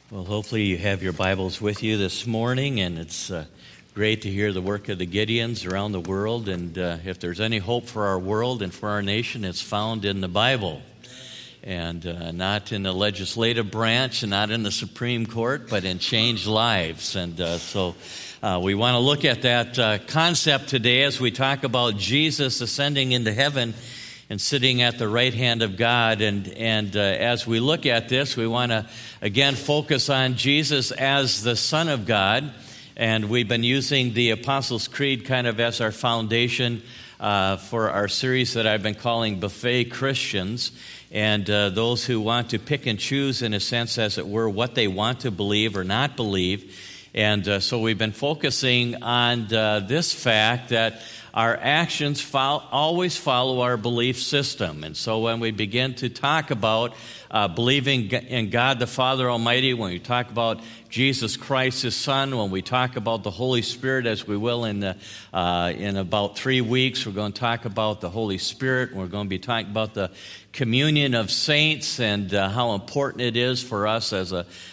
Well, hopefully you have your Bibles with you this morning, and it's great to hear the work of the Gideons around the world. And if there's any hope for our world and for our nation, it's found in the Bible, and not in the legislative branch, and not in the Supreme Court, but in changed lives. And so we want to look at that concept today as we talk about Jesus ascending into heaven and sitting at the right hand of God. And as we look at this, we want to, again, focus on Jesus as the Son of God. And we've been using the Apostles' Creed kind of as our foundation for our series that I've been calling Buffet Christians. And those who want to pick and choose, in a sense, as it were, what they want to believe or not believe. And so we've been focusing on this fact that our actions always follow our belief system. And so when we begin to talk about believing in God the Father Almighty, when we talk about Jesus Christ, His Son, when we talk about the Holy Spirit, as we will in about 3 weeks, we're going to talk about the Holy Spirit. We're going to be talking about the communion of saints and how important it is for us as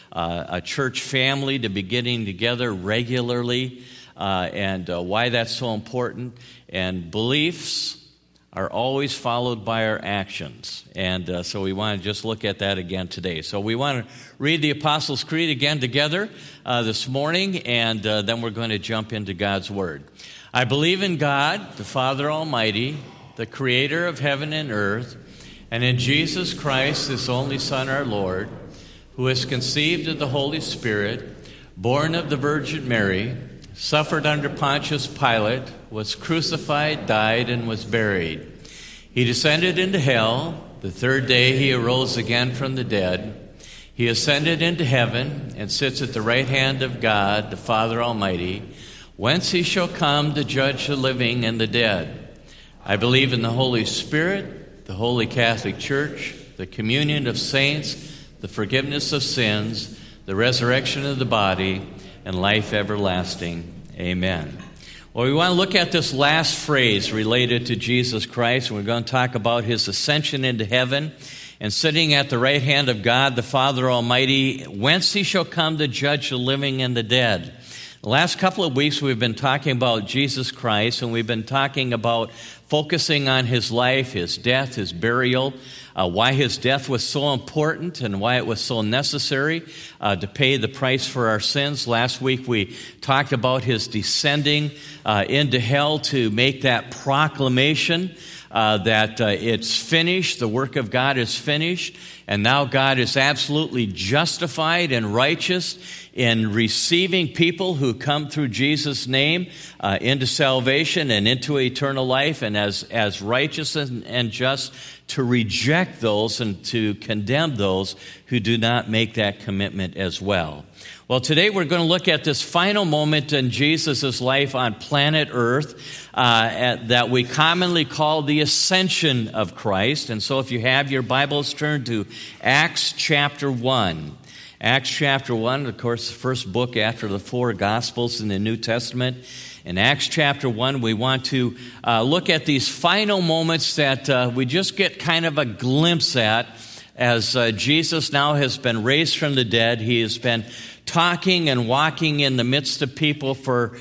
a church family to be getting together regularly. And why that's so important. And beliefs are always followed by our actions. And so we want to just look at that again today. So we want to read the Apostles' Creed again together this morning, and then we're going to jump into God's Word. I believe in God, the Father Almighty, the Creator of heaven and earth, and in Jesus Christ, His only Son, our Lord, who is conceived of the Holy Spirit, born of the Virgin Mary, suffered under Pontius Pilate, was crucified, died, and was buried. He descended into hell. The third day he arose again from the dead. He ascended into heaven and sits at the right hand of God, the Father Almighty, whence he shall come to judge the living and the dead. I believe in the Holy Spirit, the Holy Catholic Church, the communion of saints, the forgiveness of sins, the resurrection of the body, and life everlasting. Amen. Well, we want to look at this last phrase related to Jesus Christ. We're going to talk about His ascension into heaven and sitting at the right hand of God, the Father Almighty, whence He shall come to judge the living and the dead. The last couple of weeks we've been talking about Jesus Christ, and we've been talking about focusing on His life, His death, His burial, why His death was so important and why it was so necessary to pay the price for our sins. Last week we talked about His descending into hell to make that proclamation that it's finished, the work of God is finished, and now God is absolutely justified and righteous in receiving people who come through Jesus' name into salvation and into eternal life, and as righteous and just to reject those and to condemn those who do not make that commitment as well. Well, today we're going to look at this final moment in Jesus' life on planet Earth that we commonly call the ascension of Christ. And so if you have your Bibles, turn to Acts chapter 1. Acts chapter 1, of course, the first book after the 4 Gospels in the New Testament. In Acts chapter 1, we want to look at these final moments that we just get kind of a glimpse at as Jesus now has been raised from the dead. He has been talking and walking in the midst of people for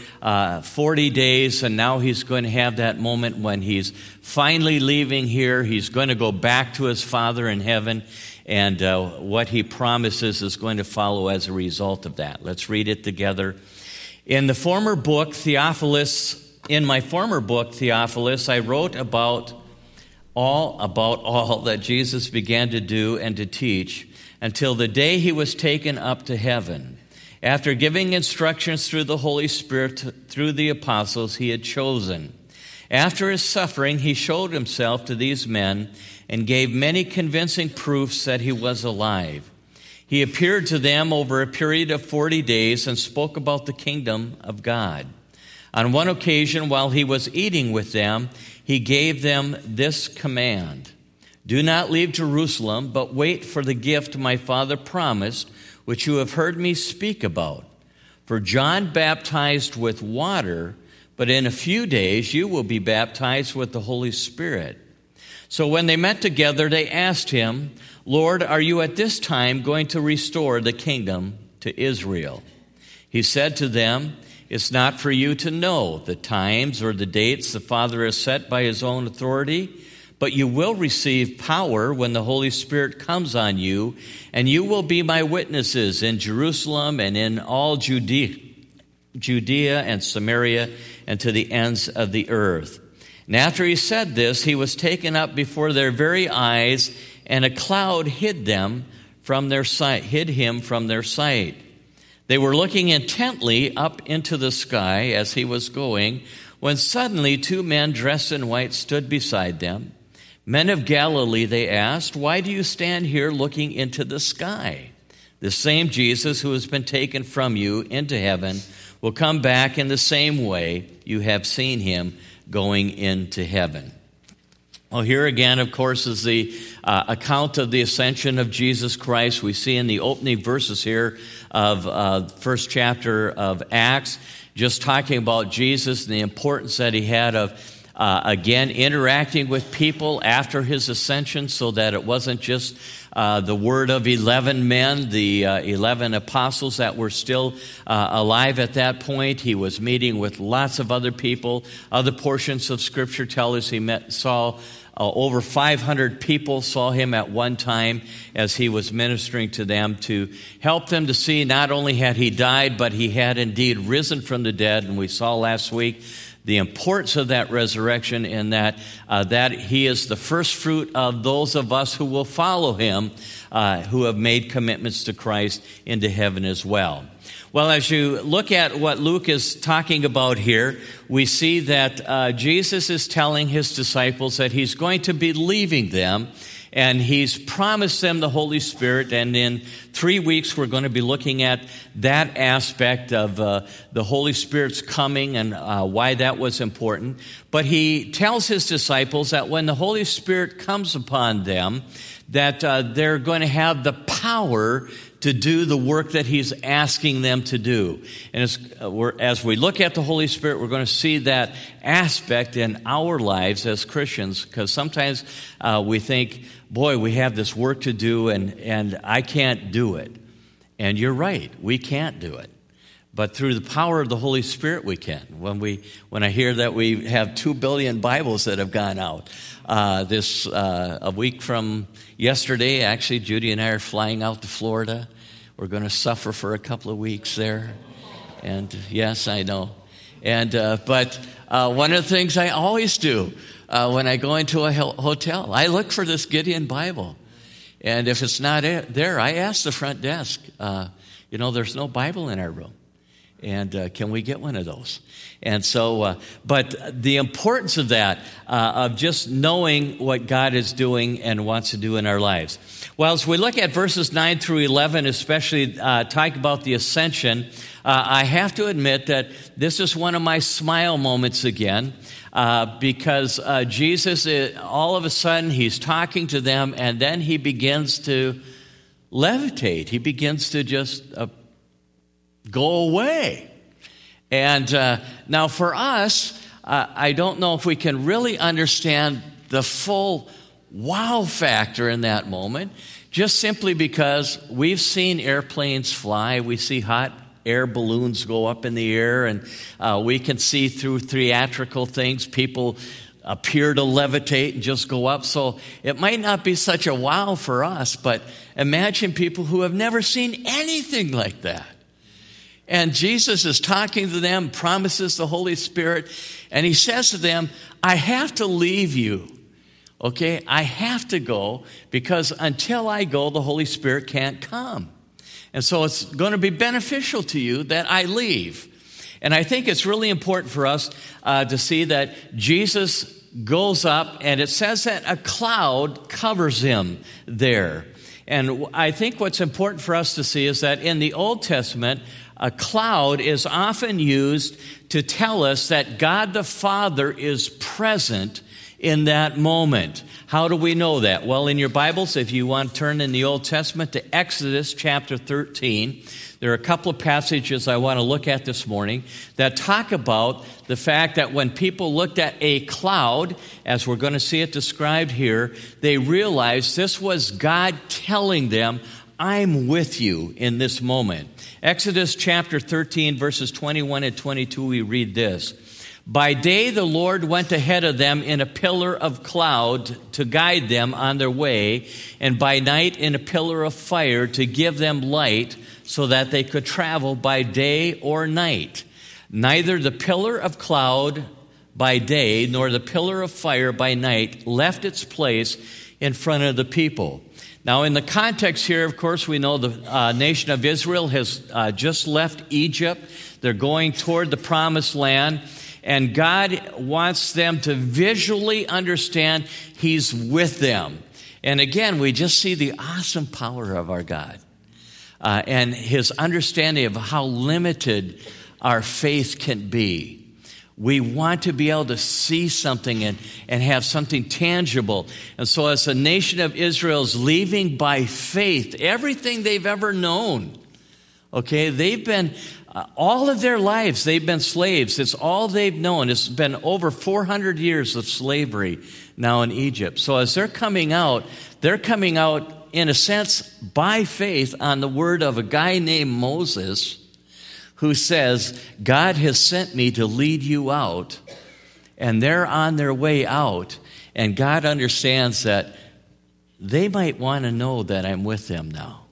40 days, and now He's going to have that moment when He's finally leaving here. He's going to go back to His Father in heaven, and what He promises is going to follow as a result of that. Let's read it together. In my former book, Theophilus, I wrote about all that Jesus began to do and to teach until the day He was taken up to heaven. After giving instructions through the Holy Spirit through the apostles He had chosen. After His suffering, He showed Himself to these men and gave many convincing proofs that He was alive. He appeared to them over a period of 40 days and spoke about the kingdom of God. On one occasion, while He was eating with them, He gave them this command: "Do not leave Jerusalem, but wait for the gift my Father promised, which you have heard me speak about. For John baptized with water, but in a few days you will be baptized with the Holy Spirit." So when they met together, they asked him, "Lord, are you at this time going to restore the kingdom to Israel?" He said to them, "It's not for you to know the times or the dates the Father has set by his own authority, but you will receive power when the Holy Spirit comes on you, and you will be my witnesses in Jerusalem and in all Judea and Samaria and to the ends of the earth." And after he said this, he was taken up before their very eyes, and a cloud hid him from their sight. They were looking intently up into the sky as he was going, when suddenly 2 men dressed in white stood beside them. "Men of Galilee," they asked, "why do you stand here looking into the sky? The same Jesus who has been taken from you into heaven will come back in the same way you have seen him going into heaven." Well, here again, of course, is the account of the ascension of Jesus Christ. We see in the opening verses here of first chapter of Acts, just talking about Jesus and the importance that he had of, again, interacting with people after his ascension, so that it wasn't just the word of 11 men, the 11 apostles that were still alive at that point. He was meeting with lots of other people. Other portions of Scripture tell us he saw over 500 people saw him at one time as he was ministering to them to help them to see not only had he died, but he had indeed risen from the dead. And we saw last week the importance of that resurrection, in that he is the first fruit of those of us who will follow him, who have made commitments to Christ into heaven as well. Well, as you look at what Luke is talking about here, we see that Jesus is telling his disciples that he's going to be leaving them, and he's promised them the Holy Spirit. And in 3 weeks, we're going to be looking at that aspect of the Holy Spirit's coming and why that was important. But he tells his disciples that when the Holy Spirit comes upon them, that they're going to have the power to do the work that he's asking them to do. And as we look at the Holy Spirit, we're going to see that aspect in our lives as Christians, because sometimes we think, boy, we have this work to do, and I can't do it. And you're right, we can't do it. But through the power of the Holy Spirit, we can. When I hear that we have 2 billion Bibles that have gone out, a week from yesterday, actually, Judy and I are flying out to Florida. We're going to suffer for a couple of weeks there. And yes, I know. But one of the things I always do when I go into a hotel, I look for this Gideon Bible. And if it's not there, I ask the front desk, there's no Bible in our room. And can we get one of those? And so, but the importance of that, of just knowing what God is doing and wants to do in our lives. Well, as we look at verses 9 through 11, especially talk about the ascension, I have to admit that this is one of my smile moments again, because Jesus, all of a sudden, he's talking to them, and then he begins to levitate. He begins to just go away. And now for us, I don't know if we can really understand the full wow factor in that moment, just simply because we've seen airplanes fly. We see hot air balloons go up in the air, and we can see through theatrical things people appear to levitate and just go up. So it might not be such a wow for us, but imagine people who have never seen anything like that. And Jesus is talking to them, promises the Holy Spirit, and he says to them, I have to leave you, okay? I have to go, because until I go, the Holy Spirit can't come. And so it's going to be beneficial to you that I leave. And I think it's really important for us to see that Jesus goes up, and it says that a cloud covers him there. And I think what's important for us to see is that in the Old Testament, a cloud is often used to tell us that God the Father is present in that moment. How do we know that? Well, in your Bibles, if you want to turn in the Old Testament to Exodus chapter 13, there are a couple of passages I want to look at this morning that talk about the fact that when people looked at a cloud, as we're going to see it described here, they realized this was God telling them, I'm with you in this moment. Exodus chapter 13, verses 21 and 22, we read this. By day the Lord went ahead of them in a pillar of cloud to guide them on their way, and by night in a pillar of fire to give them light, so that they could travel by day or night. Neither the pillar of cloud by day nor the pillar of fire by night left its place in front of the people. Now, in the context here, of course, we know the nation of Israel has just left Egypt. They're going toward the promised land, and God wants them to visually understand He's with them. And again, we just see the awesome power of our God. And His understanding of how limited our faith can be. We want to be able to see something and have something tangible. And so as the nation of Israel is leaving by faith, everything they've ever known, okay, they've been, all of their lives, they've been slaves. It's all they've known. It's been over 400 years of slavery now in Egypt. So as they're coming out in a sense, by faith on the word of a guy named Moses, who says, God has sent me to lead you out, and they're on their way out, and God understands that they might want to know that I'm with them now.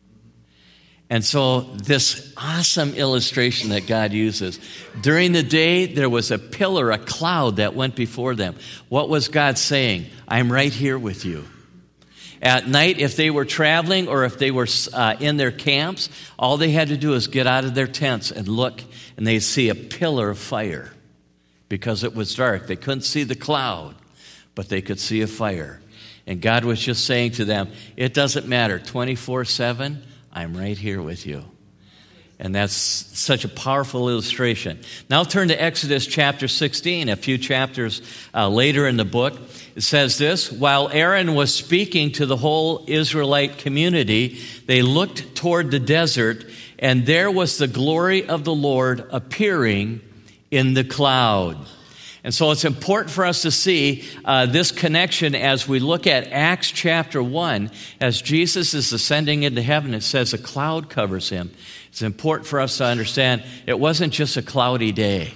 And so this awesome illustration that God uses, during the day there was a pillar, a cloud that went before them. What was God saying? I'm right here with you. At night, if they were traveling or if they were in their camps, all they had to do is get out of their tents and look, and they'd see a pillar of fire because it was dark. They couldn't see the cloud, but they could see a fire. And God was just saying to them, it doesn't matter, 24/7, I'm right here with you. And that's such a powerful illustration. Now turn to Exodus chapter 16, a few chapters later in the book. It says this, while Aaron was speaking to the whole Israelite community, they looked toward the desert, and there was the glory of the Lord appearing in the cloud. And so it's important for us to see this connection as we look at Acts chapter 1. As Jesus is ascending into heaven, it says a cloud covers him. It's important for us to understand it wasn't just a cloudy day.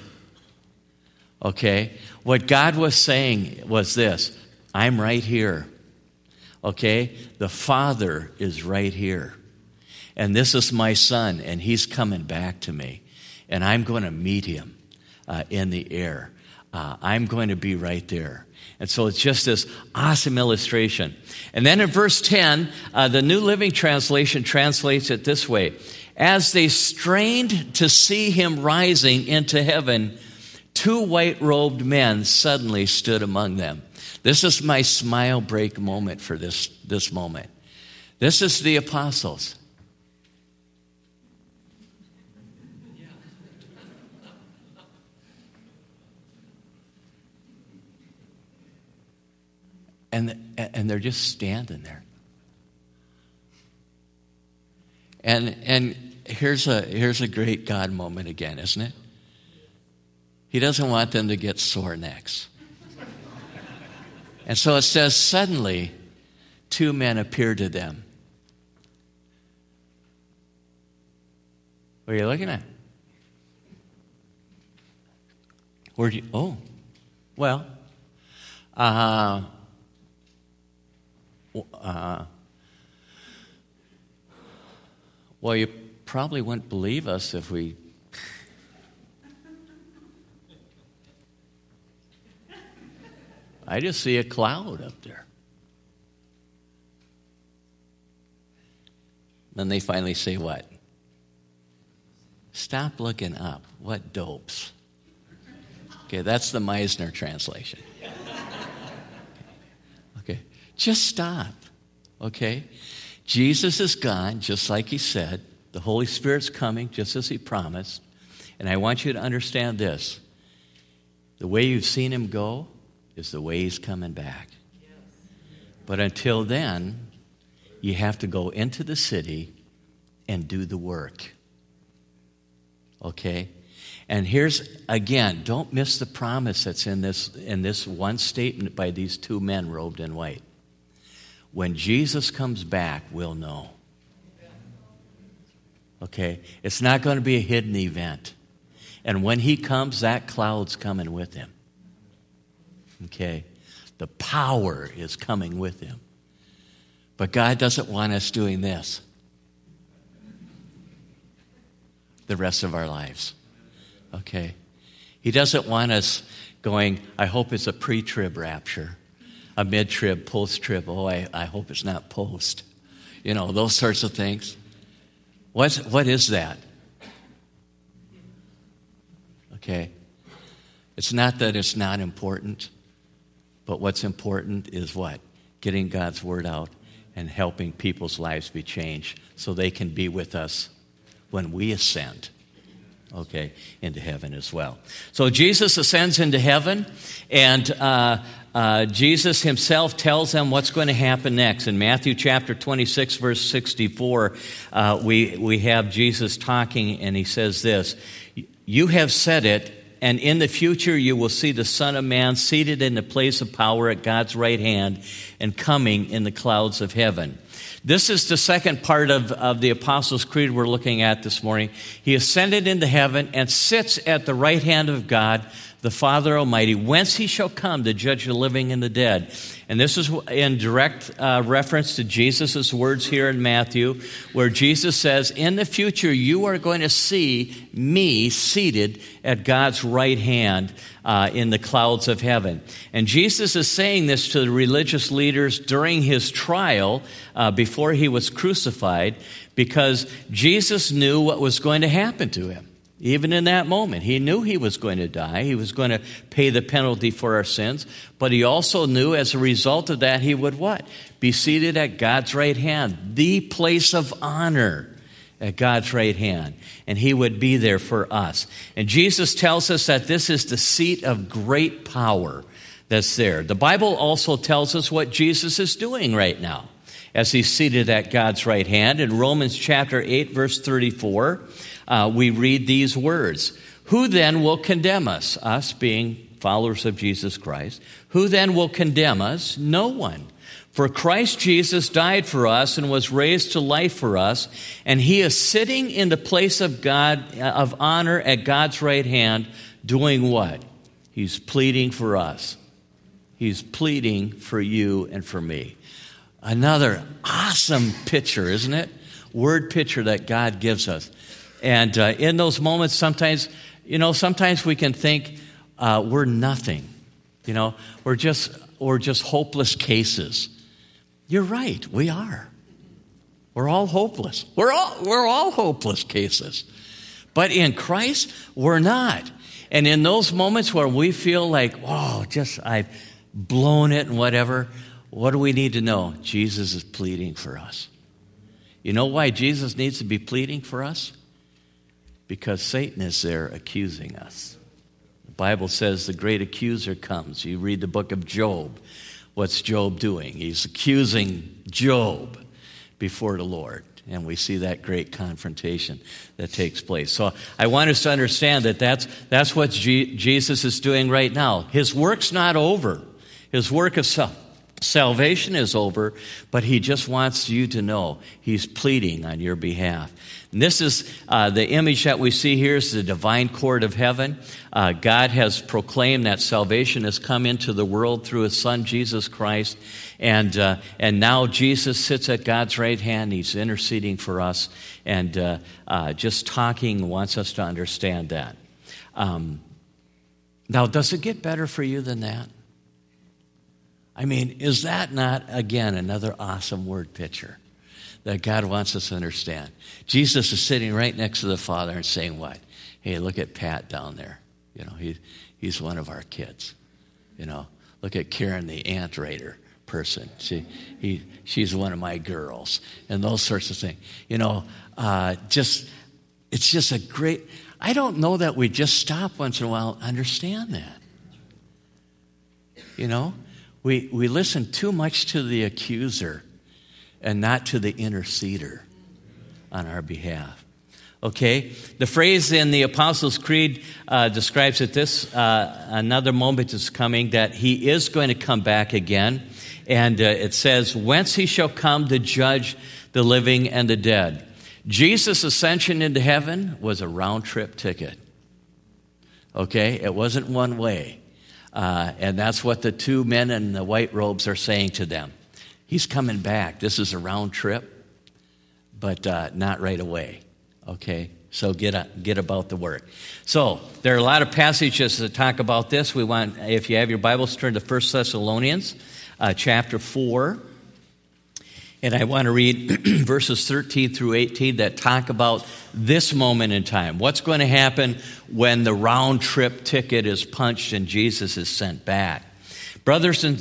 Okay? What God was saying was this, I'm right here. Okay? The Father is right here. And this is my Son, and He's coming back to me. And I'm going to meet Him in the air. I'm going to be right there. And so it's just this awesome illustration. And then in verse 10, the New Living Translation translates it this way. As they strained to see Him rising into heaven, two white-robed men suddenly stood among them. This is my smile break moment for this moment. This is the apostles. And they're just standing there. And here's a great God moment again, isn't it? He doesn't want them to get sore necks. And so it says, suddenly, two men appeared to them. What are you looking at? Where'd you? Oh, well, well, you probably wouldn't believe us if we. I just see a cloud up there. Then they finally say what? Stop looking up. What dopes? Okay, that's the Meisner translation. Okay, just stop. Okay? Jesus is gone, just like He said. The Holy Spirit's coming, just as He promised. And I want you to understand this. The way you've seen Him go, is the way he's coming back. But until then, you have to go into the city and do the work. Okay? And here's, again, don't miss the promise that's in this one statement by these two men robed in white. When Jesus comes back, we'll know. Okay? It's not going to be a hidden event. And when he comes, that cloud's coming with him. Okay? The power is coming with him. But God doesn't want us doing this the rest of our lives. Okay? He doesn't want us going, I hope it's a pre-trib rapture, a mid-trib, post-trib. Oh, I hope it's not post. You know, those sorts of things. What is that? Okay? It's not that it's not important, but what's important is what? Getting God's word out and helping people's lives be changed so they can be with us when we ascend, okay, into heaven as well. So Jesus ascends into heaven, and Jesus himself tells them what's going to happen next. In Matthew chapter 26, verse 64, we have Jesus talking, and he says this, "You have said it, and in the future you will see the Son of Man seated in the place of power at God's right hand and coming in the clouds of heaven." This is the second part of the Apostles' Creed we're looking at this morning. He ascended into heaven and sits at the right hand of God, the Father Almighty, whence he shall come to judge the living and the dead. And this is in direct reference to Jesus' words here in Matthew, where Jesus says, in the future you are going to see me seated at God's right hand in the clouds of heaven. And Jesus is saying this to the religious leaders during his trial before he was crucified, because Jesus knew what was going to happen to him. Even in that moment, he knew he was going to die. He was going to pay the penalty for our sins. But he also knew as a result of that, he would what? Be seated at God's right hand, the place of honor at God's right hand. And he would be there for us. And Jesus tells us that this is the seat of great power that's there. The Bible also tells us what Jesus is doing right now as he's seated at God's right hand. In Romans chapter 8, verse 34, we read these words, "Who then will condemn us?" Us being followers of Jesus Christ. "Who then will condemn us? No one. For Christ Jesus died for us and was raised to life for us, and he is sitting in the place of God, of honor at God's right hand, doing what? He's pleading for us. He's pleading for you and for me." Another awesome picture, isn't it? Word picture that God gives us. And in those moments, sometimes we can think we're nothing. We're just hopeless cases. You're right, we are. We're all hopeless. We're all hopeless cases. But in Christ, we're not. And in those moments where we feel like, I've blown it and whatever, what do we need to know? Jesus is pleading for us. You know why Jesus needs to be pleading for us? Because Satan is there accusing us. The Bible says the great accuser comes. You read the book of Job. What's Job doing? He's accusing Job before the Lord. And we see that great confrontation that takes place. So I want us to understand that that's what Jesus is doing right now. His work's not over. His work of salvation is over, but he just wants you to know he's pleading on your behalf. And this is the image that we see here is the divine court of heaven. God has proclaimed that salvation has come into the world through his Son, Jesus Christ. And now Jesus sits at God's right hand. He's interceding for us and just talking, wants us to understand that. Now, does it get better for you than that? I mean, is that not, again, another awesome word picture that God wants us to understand? Jesus is sitting right next to the Father and saying what? Hey, look at Pat down there. He's one of our kids. Look at Karen, the ant raider person. She's one of my girls. And those sorts of things. It's just a great, I don't know that we just stop once in a while and understand that. You know, we listen too much to the accuser and not to the interceder on our behalf. Okay, the phrase in the Apostles' Creed describes it this, another moment is coming that he is going to come back again. And it says, whence he shall come to judge the living and the dead. Jesus' ascension into heaven was a round-trip ticket. Okay, it wasn't one way. And that's what the two men in the white robes are saying to them. He's coming back. This is a round trip, but not right away. Okay, so get about the work. So there are a lot of passages that talk about this. We want, if you have your Bibles, turn to 1 Thessalonians chapter 4. And I want to read verses 13 through 18 that talk about this moment in time. What's going to happen when the round trip ticket is punched and Jesus is sent back? Brothers, in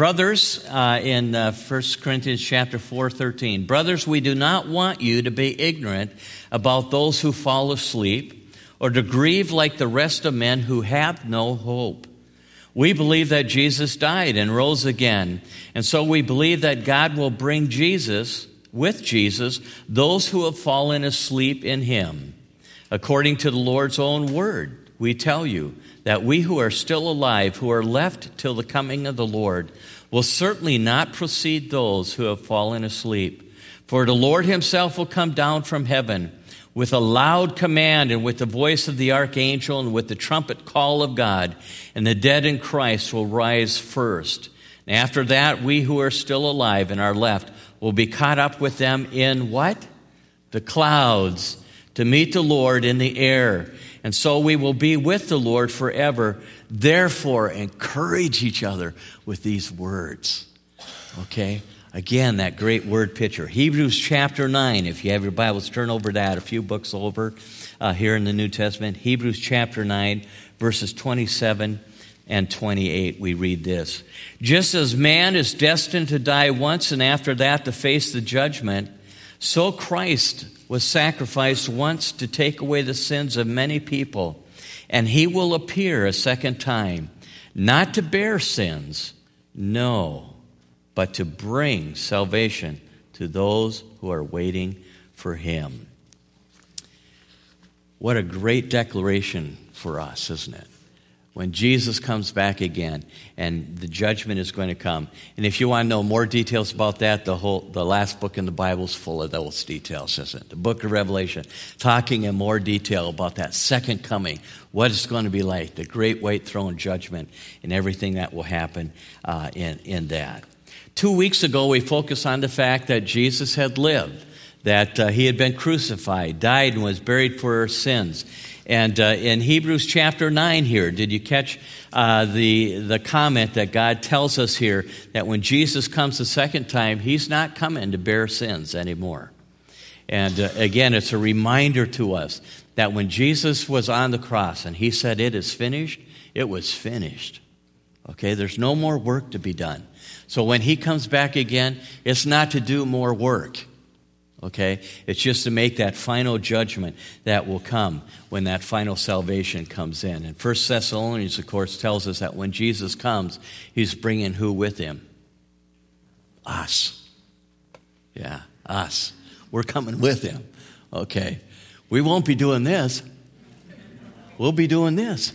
1 Corinthians chapter 4:13, brothers, we do not want you to be ignorant about those who fall asleep, or to grieve like the rest of men who have no hope. We believe that Jesus died and rose again, and so we believe that God will bring with Jesus, those who have fallen asleep in him. According to the Lord's own word, we tell you that we who are still alive, who are left till the coming of the Lord, will certainly not precede those who have fallen asleep. For the Lord himself will come down from heaven with a loud command and with the voice of the archangel and with the trumpet call of God, and the dead in Christ will rise first. And after that, we who are still alive and are left will be caught up with them in what? The clouds, to meet the Lord in the air. And so we will be with the Lord forever. Therefore, encourage each other with these words. Okay? Again, that great word picture. Hebrews chapter 9. If you have your Bibles, turn over that a few books over here in the New Testament. Hebrews chapter 9, verses 27 and 28. We read this. Just as man is destined to die once and after that to face the judgment, so Christ was sacrificed once to take away the sins of many people, and he will appear a second time, not to bear sins, no, but to bring salvation to those who are waiting for him. What a great declaration for us, isn't it? When Jesus comes back again and the judgment is going to come. And if you want to know more details about that, the last book in the Bible is full of those details, isn't it? The book of Revelation, talking in more detail about that second coming, what it's going to be like, the great white throne judgment, and everything that will happen in that. 2 weeks ago, we focused on the fact that Jesus had lived, that he had been crucified, died, and was buried for our sins. And in Hebrews chapter 9 here, did you catch the comment that God tells us here that when Jesus comes the second time, he's not coming to bear sins anymore. And again, it's a reminder to us that when Jesus was on the cross and he said, it is finished, it was finished. Okay, there's no more work to be done. So when he comes back again, it's not to do more work. Okay? It's just to make that final judgment that will come when that final salvation comes in. And 1 Thessalonians, of course, tells us that when Jesus comes, he's bringing who with him? Us. Yeah, us. We're coming with him. Okay? We won't be doing this. We'll be doing this.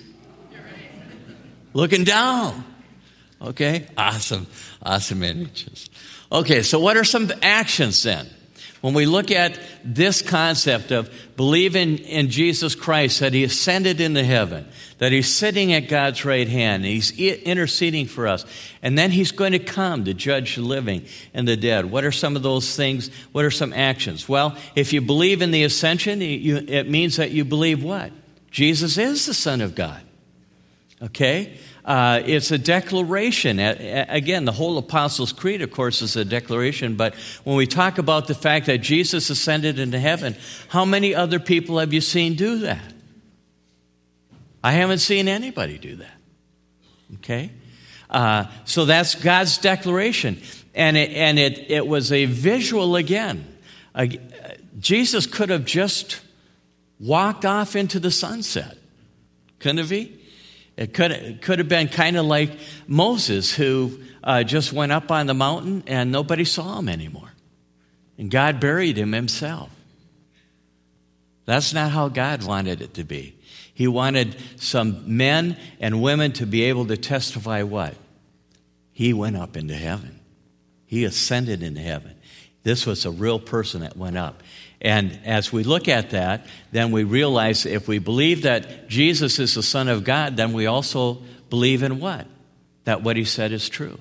Looking down. Okay? Awesome. Awesome images. Okay, so what are some actions then? When we look at this concept of believing in Jesus Christ, that he ascended into heaven, that he's sitting at God's right hand, and he's interceding for us, and then he's going to come to judge the living and the dead. What are some of those things? What are some actions? Well, if you believe in the ascension, it means that you believe what? Jesus is the Son of God. Okay? It's a declaration. Again, the whole Apostles' Creed, of course, is a declaration. But when we talk about the fact that Jesus ascended into heaven, how many other people have you seen do that? I haven't seen anybody do that. Okay? So that's God's declaration. And it was a visual again. Jesus could have just walked off into the sunset. Couldn't have he? It could have been kind of like Moses, who just went up on the mountain and nobody saw him anymore. And God buried him himself. That's not how God wanted it to be. He wanted some men and women to be able to testify what? He went up into heaven. He ascended into heaven. This was a real person that went up. And as we look at that, then we realize if we believe that Jesus is the Son of God, then we also believe in what? That what he said is true.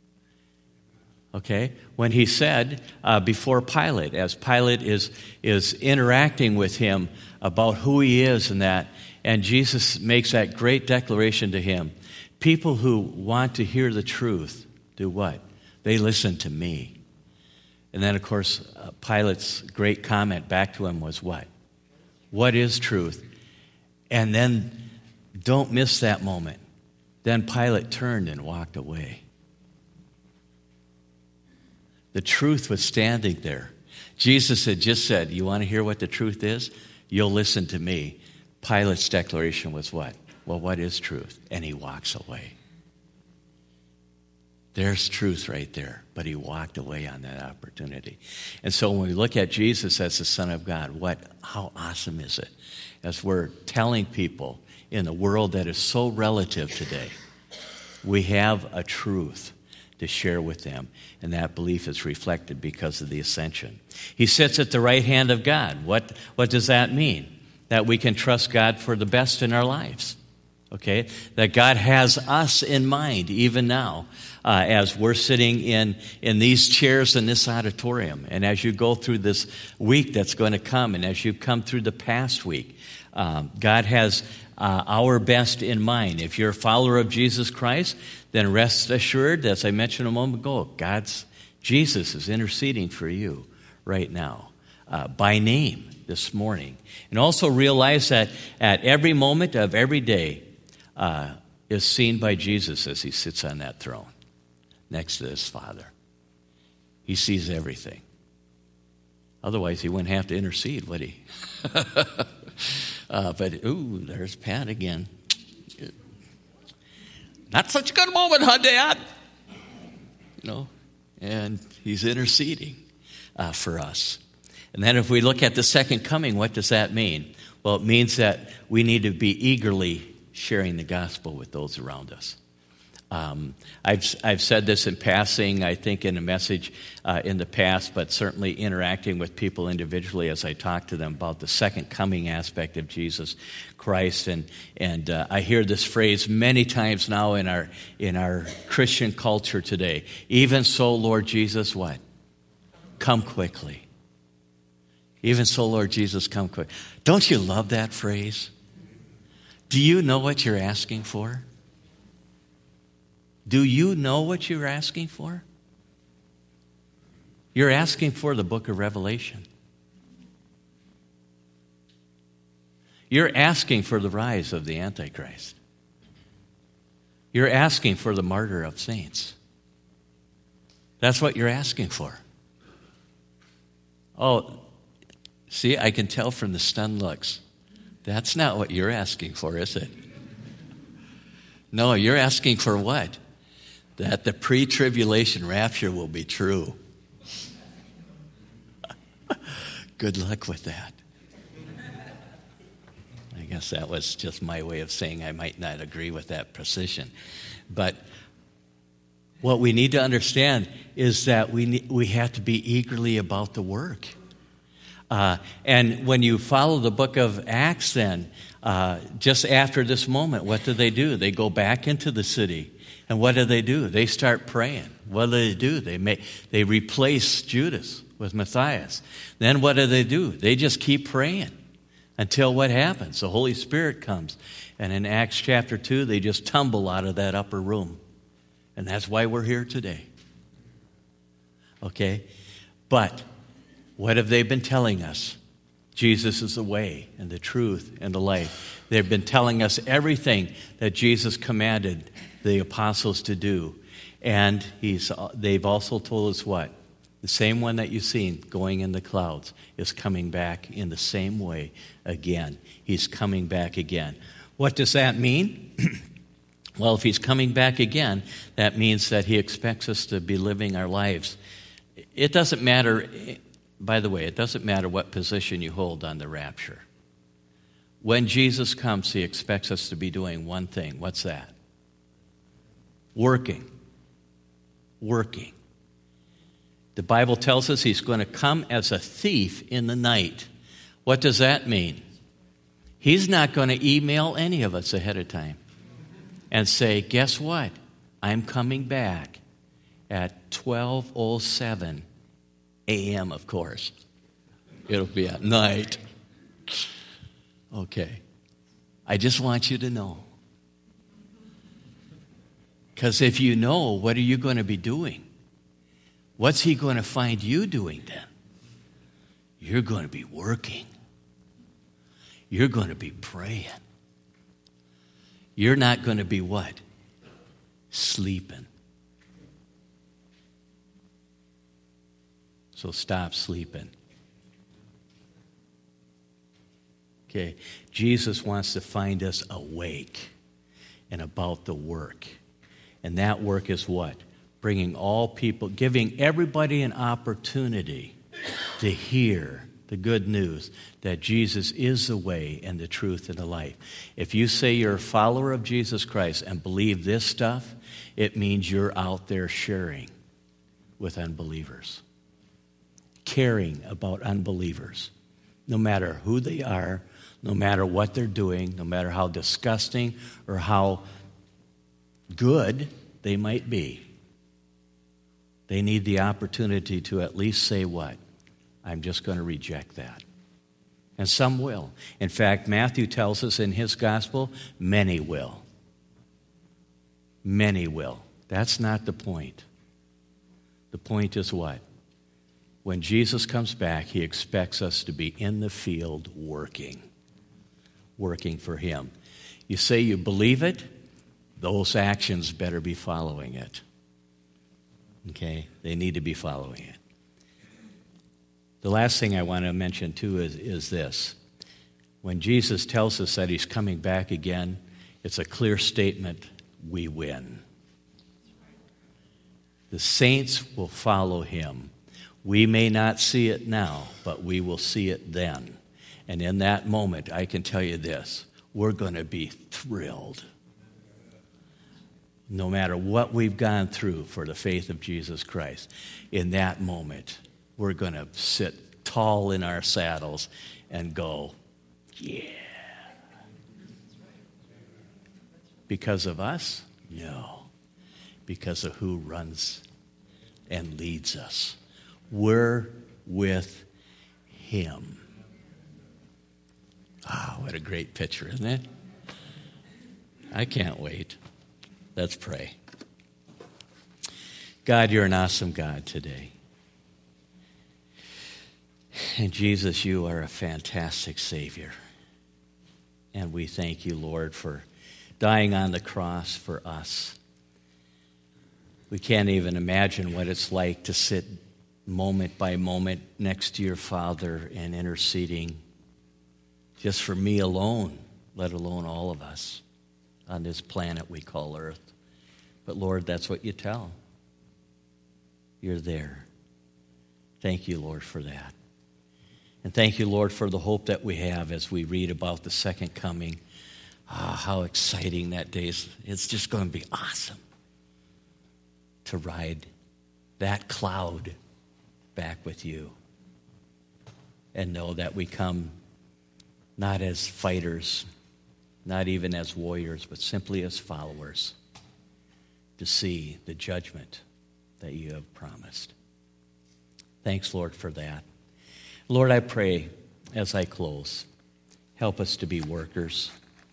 Okay? When he said before Pilate, as Pilate is interacting with him about who he is and that, and Jesus makes that great declaration to him, people who want to hear the truth do what? They listen to me. And then, of course, Pilate's great comment back to him was what? What is truth? And then, don't miss that moment. Then Pilate turned and walked away. The truth was standing there. Jesus had just said, you want to hear what the truth is? You'll listen to me. Pilate's declaration was what? Well, what is truth? And he walks away. There's truth right there, but he walked away on that opportunity. And so when we look at Jesus as the Son of God, how awesome is it? As we're telling people in a world that is so relative today, we have a truth to share with them, and that belief is reflected because of the ascension. He sits at the right hand of God. What does that mean? That we can trust God for the best in our lives. Okay? That God has us in mind even now as we're sitting in these chairs in this auditorium. And as you go through this week that's going to come, and as you come through the past week, God has our best in mind. If you're a follower of Jesus Christ, then rest assured, as I mentioned a moment ago, Jesus is interceding for you right now by name this morning. And also realize that at every moment of every day is seen by Jesus as he sits on that throne next to his Father. He sees everything. Otherwise, he wouldn't have to intercede, would he? There's Pat again. Not such a good moment, huh, Dad? And he's interceding for us. And then if we look at the second coming, what does that mean? Well, it means that we need to be eagerly sharing the gospel with those around us. I've said this in passing, I think in a message in the past, but certainly interacting with people individually as I talk to them about the second coming aspect of Jesus Christ. And I hear this phrase many times now in our Christian culture today. Even so, Lord Jesus, what? Come quickly. Even so, Lord Jesus, come quick. Don't you love that phrase? Do you know what you're asking for? Do you know what you're asking for? You're asking for the book of Revelation. You're asking for the rise of the Antichrist. You're asking for the martyr of saints. That's what you're asking for. Oh, see, I can tell from the stunned looks. That's not what you're asking for, is it? No, you're asking for what? That the pre-tribulation rapture will be true. Good luck with that. I guess that was just my way of saying I might not agree with that precision. But what we need to understand is that we have to be eagerly about the work. And when you follow the book of Acts then, just after this moment, what do? They go back into the city. And what do? They start praying. What do? They replace Judas with Matthias. Then what do? They just keep praying until what happens? The Holy Spirit comes. And in Acts chapter 2, they just tumble out of that upper room. And that's why we're here today. Okay? But what have they been telling us? Jesus is the way and the truth and the life. They've been telling us everything that Jesus commanded the apostles to do. And they've also told us what? The same one that you've seen going in the clouds is coming back in the same way again. He's coming back again. What does that mean? Well, if he's coming back again, that means that he expects us to be living our lives. It doesn't matter, by the way, it doesn't matter what position you hold on the rapture. When Jesus comes, he expects us to be doing one thing. What's that? Working. Working. The Bible tells us he's going to come as a thief in the night. What does that mean? He's not going to email any of us ahead of time and say, guess what? I'm coming back at 12:07 a.m., of course. It'll be at night. Okay. I just want you to know. Because if you know, what are you going to be doing? What's he going to find you doing then? You're going to be working. You're going to be praying. You're not going to be what? Sleeping. So stop sleeping. Okay, Jesus wants to find us awake and about the work. And that work is what? Bringing all people, giving everybody an opportunity to hear the good news that Jesus is the way and the truth and the life. If you say you're a follower of Jesus Christ and believe this stuff, it means you're out there sharing with unbelievers, caring about unbelievers, no matter who they are, no matter what they're doing, no matter how disgusting or how good they might be. They need the opportunity to at least say what? I'm just going to reject that. And some will. In fact, Matthew tells us in his gospel, many will. Many will. That's not the point. The point is what? When Jesus comes back, he expects us to be in the field working for him. You say you believe it, those actions better be following it. Okay? They need to be following it. The last thing I want to mention, too, is this. When Jesus tells us that he's coming back again, it's a clear statement, we win. The saints will follow him. We may not see it now, but we will see it then. And in that moment, I can tell you this, we're going to be thrilled. No matter what we've gone through for the faith of Jesus Christ, in that moment, we're going to sit tall in our saddles and go, yeah. Because of us? No. Because of who runs and leads us. We're with him. Ah, what a great picture, isn't it? I can't wait. Let's pray. God, you're an awesome God today. And Jesus, you are a fantastic Savior. And we thank you, Lord, for dying on the cross for us. We can't even imagine what it's like to sit moment by moment next to your Father and interceding just for me alone, let alone all of us on this planet we call Earth. But Lord, that's what you tell. You're there. Thank you, Lord, for that. And thank you, Lord, for the hope that we have as we read about the second coming. How exciting that day is. It's just going to be awesome to ride that cloud back with you and know that we come not as fighters, not even as warriors, but simply as followers to see the judgment that you have promised. Thanks, Lord, for that. Lord, I pray as I close, help us to be workers.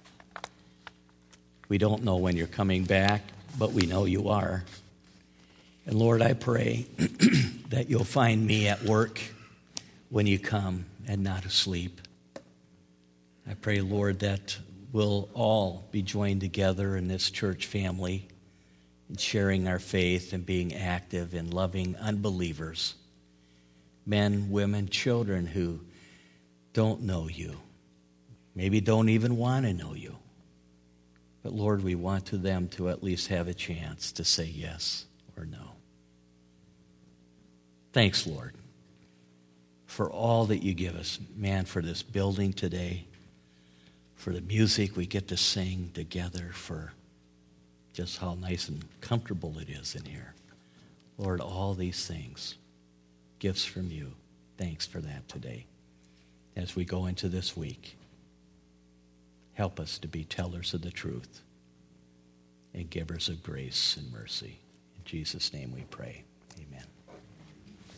We don't know when you're coming back, but we know you are. And Lord, I pray that you'll find me at work when you come and not asleep. I pray, Lord, that we'll all be joined together in this church family in sharing our faith and being active in loving unbelievers, men, women, children who don't know you, maybe don't even want to know you. But Lord, we want to them to at least have a chance to say yes or no. Thanks, Lord, for all that you give us. Man, for this building today, for the music we get to sing together, for just how nice and comfortable it is in here. Lord, all these things, gifts from you. Thanks for that today. As we go into this week, help us to be tellers of the truth and givers of grace and mercy. In Jesus' name we pray. Amen.